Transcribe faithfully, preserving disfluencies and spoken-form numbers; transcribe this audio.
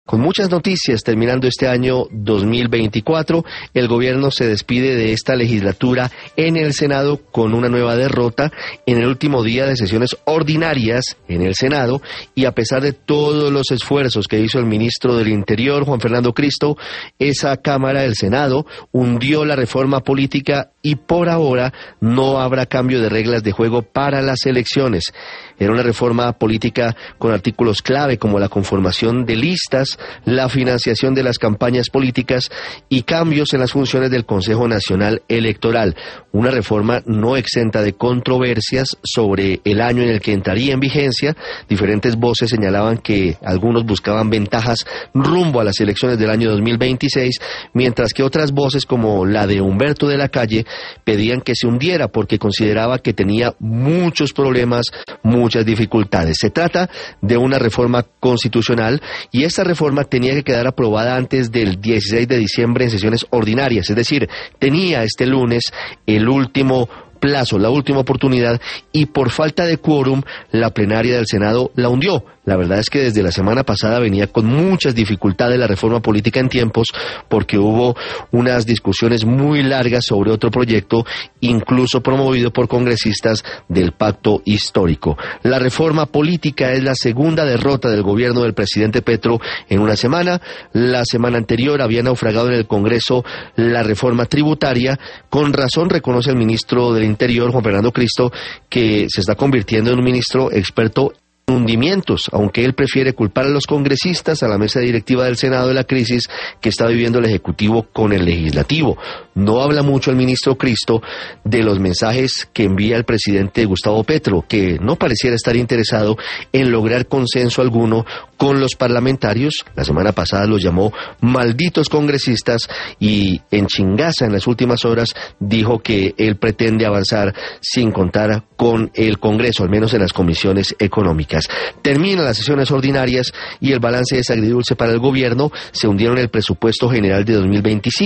Con muchas noticias terminando este año dos mil veinticuatro, el gobierno se despide de esta legislatura en el Senado con una nueva derrota en el último día de sesiones ordinarias en el Senado, y a pesar de todos los esfuerzos que hizo el ministro del Interior, Juan Fernando Cristo, esa Cámara, el Senado, hundió la reforma política y por ahora no habrá cambio de reglas de juego para las elecciones. Era una reforma política con artículos clave como la conformación de listas, la financiación de las campañas políticas y cambios en las funciones del Consejo Nacional Electoral. Una reforma no exenta de controversias sobre el año en el que entraría en vigencia. Diferentes voces señalaban que algunos buscaban ventajas rumbo a las elecciones del año dos mil veintiséis, mientras que otras voces, como la de Humberto de la Calle, pedían que se hundiera porque consideraba que tenía muchos problemas, muchas dificultades. Se trata de una reforma constitucional y esta reforma tenía que quedar aprobada antes del dieciséis de diciembre en sesiones ordinarias, es decir, tenía este lunes el último plazo, la última oportunidad, y por falta de quórum la plenaria del Senado la hundió. La verdad es que desde la semana pasada venía con muchas dificultades la reforma política en tiempos, porque hubo unas discusiones muy largas sobre otro proyecto, incluso promovido por congresistas del Pacto Histórico. La reforma política es la segunda derrota del gobierno del presidente Petro en una semana. La semana anterior había naufragado en el Congreso la reforma tributaria. Con razón reconoce el ministro del Interior, Juan Fernando Cristo, que se está convirtiendo en un ministro experto hundimientos, aunque él prefiere culpar a los congresistas, a la mesa directiva del Senado, de la crisis que está viviendo el Ejecutivo con el Legislativo. No habla mucho el ministro Cristo de los mensajes que envía el presidente Gustavo Petro, que no pareciera estar interesado en lograr consenso alguno con los parlamentarios. La semana pasada los llamó malditos congresistas y en Chingaza, en las últimas horas, dijo que él pretende avanzar sin contar con el Congreso, al menos en las comisiones económicas. Terminan las sesiones ordinarias y el balance es agridulce para el gobierno. Se hundieron el presupuesto general de dos mil veinticinco.